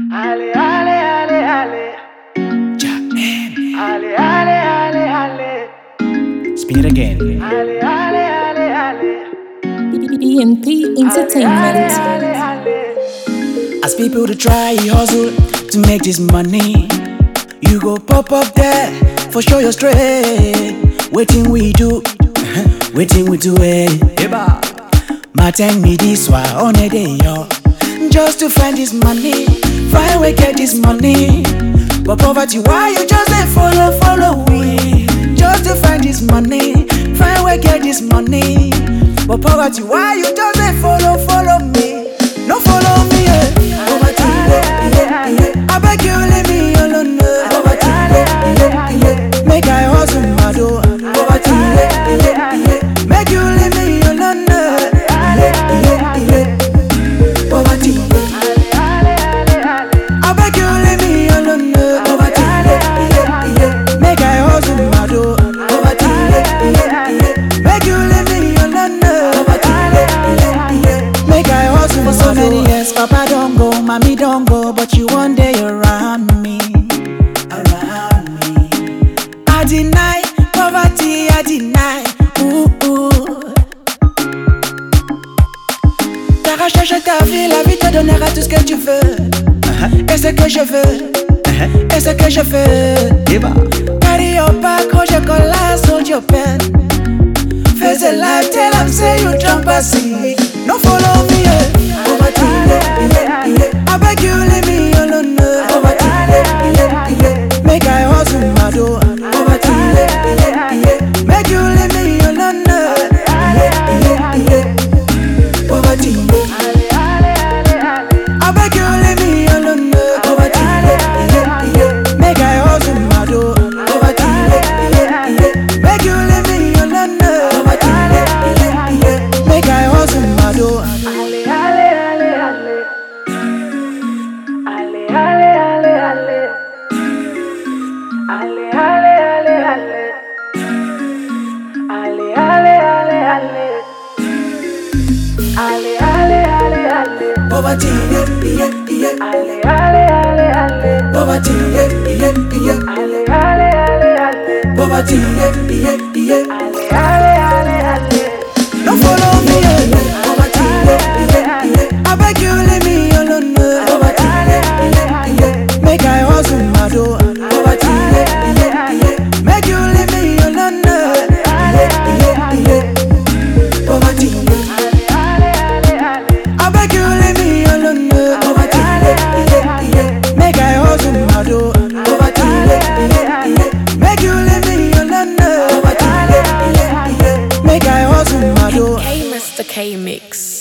Ale, ale, ale, ale. Ale, ale, ale, ale. Spin it again. Ale, ale, ale, ale. BNP Entertainment. Ale, ale, ale. As people to try hustle to make this money, you go pop up there for sure you're straight. Waiting we do, waiting we do it. My time me this one on a day, yo. Just to find this money, find where get this money. But poverty, why you just ain't follow me? Just to find this money, find where get this money. But poverty, why you just ain't follow me? No follow me, yeah. Poverty, yeah. I beg you, leave me alone, poverty, yeah. Make I hustle, my door. Poverty, yeah. Make you leave me alone, poverty, I beg you, leave me alone, poverty, make I hustle, my door. Poverty, make you leave me alone, poverty, make I hustle. For so many years, Papa don't go, Mommy don't go, but you one day around me. I deny poverty, I deny. T'as cherché ta vie, la vie te donnera tout ce que tu veux. Et ce que je veux, et ce que je fais. Carry your back, hold your collars, hold your pen. Face the life, tell them say you drunk passy. No follow me, yeah. Poverty, yeah. I beg you, leave me alone, poverty, yeah. Make I hustle, my door. Poverty, yeah. Make you leave me alone, poverty, I beg you, leave me alone, poverty, make I hustle, my door. Poverty, make you leave me alone, poverty, make I hustle, my door. Ale, ale, ale, ale. Ale, ale, ale, ale. Ale, ale, ale, ale. Ale, ale, ale, ale. Ale, ale, ale, ale. Poverty, yeah. Ale, ale, ale, ale. Poverty, yeah. Ale, ale, ale, ale. Poverty, yeah. Ale, ale, ale, ale. No follow me, yeah. Poverty, yeah. I beg you, leave me alone, poverty, yeah. Make I hustle, my door. Poverty, yeah. Make you leave me alone, poverty, I beg you, leave me alone, poverty, make I hustle, my door. Poverty, make you leave me alone, poverty, make I hustle, my door. K Mr. K Mix.